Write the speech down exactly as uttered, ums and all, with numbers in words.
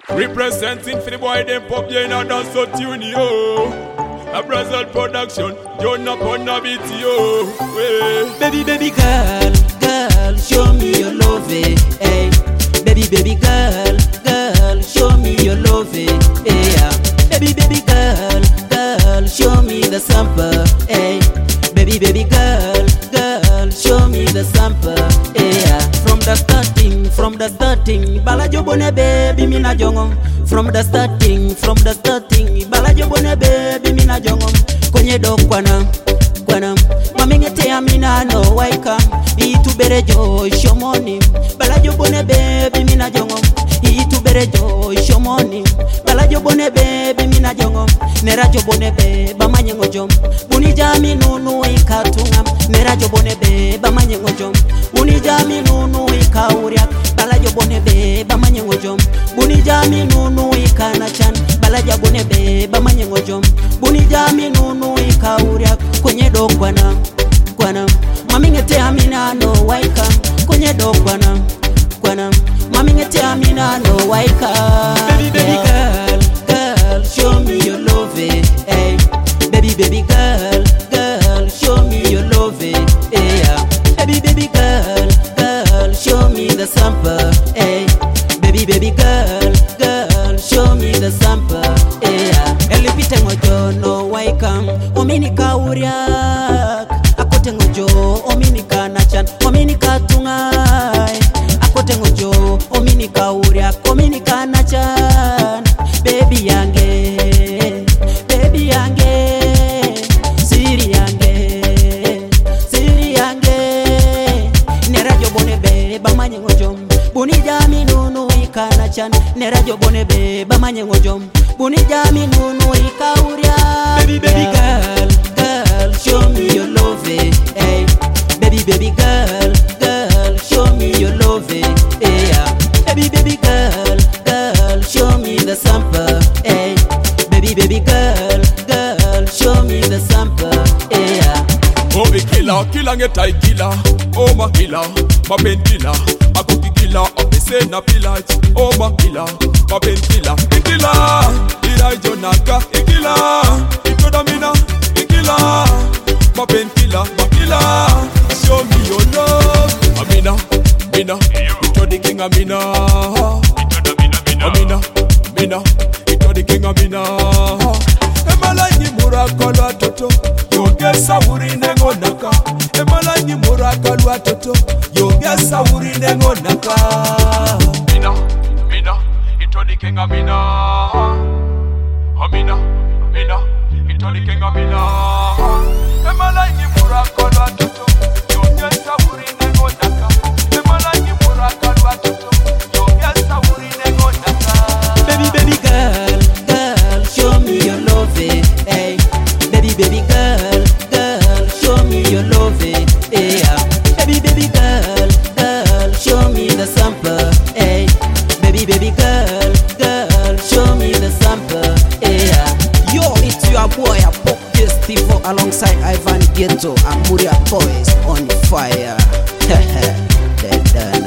Representing for the boy them pop yeah na dance so tune yo. A Brazil production, John up on a beat yo. Hey. Baby baby girl, girl, show me your love, eh. Hey. Baby baby girl, girl, show me your love, eh. Hey, yeah. Baby baby girl, girl, show me the sample, eh. Baby baby girl, girl, show me the sample, eh. Yeah. From the starting, from the starting, balajo bone baby mina jongo. From the starting, from the starting, balajo bone baby mina jongo. Kwenye do kwana, kwana, mamingete ya mina no waika. Itu berejo shomoni, balajo bone baby mina jongo. Itu berejo shomoni, balajo bone baby mina jongo. Nerajo bone baby bamanyengo jom. Bunijami nunu ikatunga, nerajo bone baby bamanyengo jom. Bunijami nunu ikauria, balajo bone baby bamanyengo jom. Bunijami nunu ikanachan, balajo bone baby bamanyengo jom. Bunijami nunu ikauria, kwenye do kwana, kwana. Mamingete amina no waika, kwenye do kwana, kwana. Mamingete amina no waika. Baby baby girl, girl, show me your love, eh. Hey. Baby baby girl, girl, show me your love, eh. Hey, yeah. Baby baby girl, girl, show me the sample, eh. Baby baby girl, girl, show me the sample, eh. Yeah. Elipite ngojo no waika, ominika uriak. Akote ngojo, ominika nachan, ominika tungai. Akote ngojo, ominika uriak, ominika nachan. Baby yange, baby yange, siri yange, siri yange. Nerajo bone be, bamanye ngojom. Buni jami nunu ikanachan, nerajo bone be, bamanye ngojom. Buni jami nunu ikauria. Baby baby girl, girl, show me your love, eh. Hey. Baby baby girl, girl, show me your love, eh. Hey, yeah. Baby baby girl, girl, show me the sample, eh. Baby baby girl, girl, show me the sample, eh. Yeah. Oh me killer, killer get I killer. Oh my killer, my pen killer. I cookie killer, up the same na pillage. Oh my killer, my pen killer. The killer, Ira Jonaka, the killer. Ito da mina, the killer. My pen killer, my killer. Show me your love. Amina, mina, ito the king Amina. Amina, mina, ito the king Amina. Emalanyi murakalo atoto, yogesa uri nengo naka. Emalanyi murakalo atoto, yogesa uri nengo naka. Mina, mina, ito the king Amina. Amina, mina, ito the king Amina. Emalanyi murakalo atoto, yogesa uri nengo naka. Emalanyi murakalo atoto, yogesa uri nengo naka. Baby baby girl, girl, show me your love, eh. Hey. Baby baby girl, girl, show me your love, eh. Hey, yeah. Baby baby girl, girl, show me the sample, eh. Baby baby girl, girl, show me the sample, eh. Yeah. Yo, it's your boy, I pop this Tivo alongside Ivan Ghetto and Muria Boys on fire. They're done.